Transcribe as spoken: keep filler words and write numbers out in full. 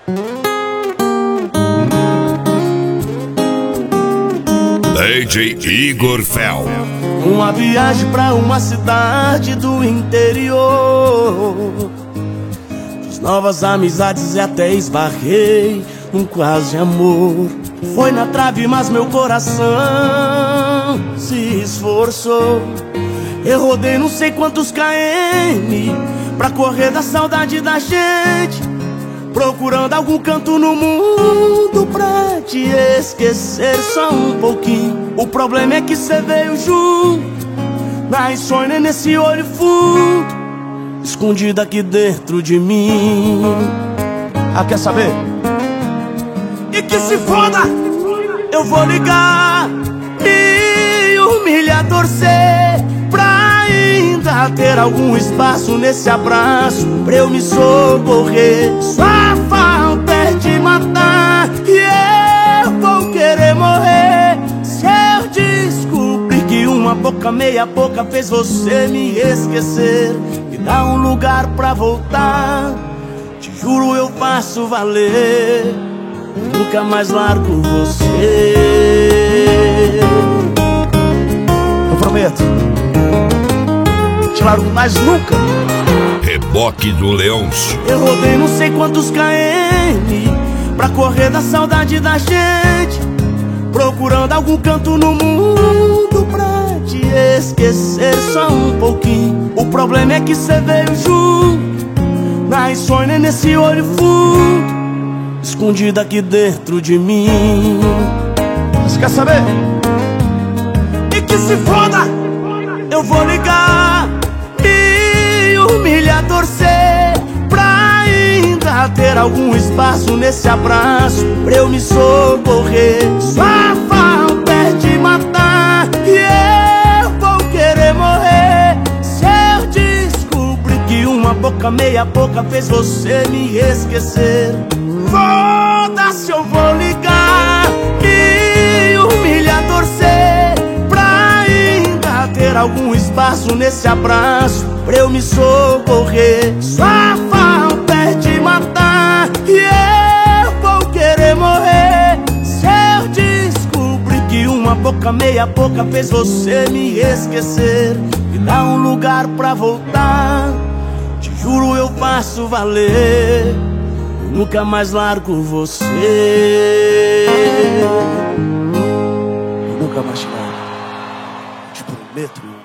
D J Igor Fel. Uma viagem pra uma cidade do interior, fiz novas amizades e até esbarrei num quase amor. Foi na trave, mas meu coração se esforçou. Eu rodei não sei quantos km pra correr da saudade da gente, procurando algum canto no mundo pra te esquecer só um pouquinho. O problema é que cê veio junto, na insônia nesse olho fundo, escondido aqui dentro de mim. Ah, quer saber? E que se foda, eu vou ligar, me humilhar, torcer pra ainda ter algum espaço nesse abraço pra eu me socorrer. Sua falta é de matar e eu vou querer morrer se eu descobrir que uma boca meia boca fez você me esquecer. Me dá um lugar pra voltar, te juro eu faço valer, nunca mais largo você. Eu prometo, te largo mais nunca. Reboque do Leôncio. Eu rodei não sei quantos km pra correr da saudade da gente, procurando algum canto no mundo pra te esquecer só um pouquinho. O problema é que cê veio junto, na insônia nesse olho fundo, escondido aqui dentro de mim. Você quer saber? E que se foda, eu vou ligar, me humilhar, torcer pra ainda ter algum espaço nesse abraço pra eu me socorrer. Sua falta é de matar e eu vou querer morrer se eu descobrir que uma boca meia boca fez você me esquecer. Foda-se, eu vou ligar, me humilhar, torcer pra ainda ter algum espaço nesse abraço pra eu me socorrer. Sua falta é de matar e eu vou querer morrer se eu descobrir que uma boca meia boca fez você me esquecer. Me dá um lugar pra voltar, te juro eu faço valer, nunca mais largo você. Eu nunca mais te largo, te prometo.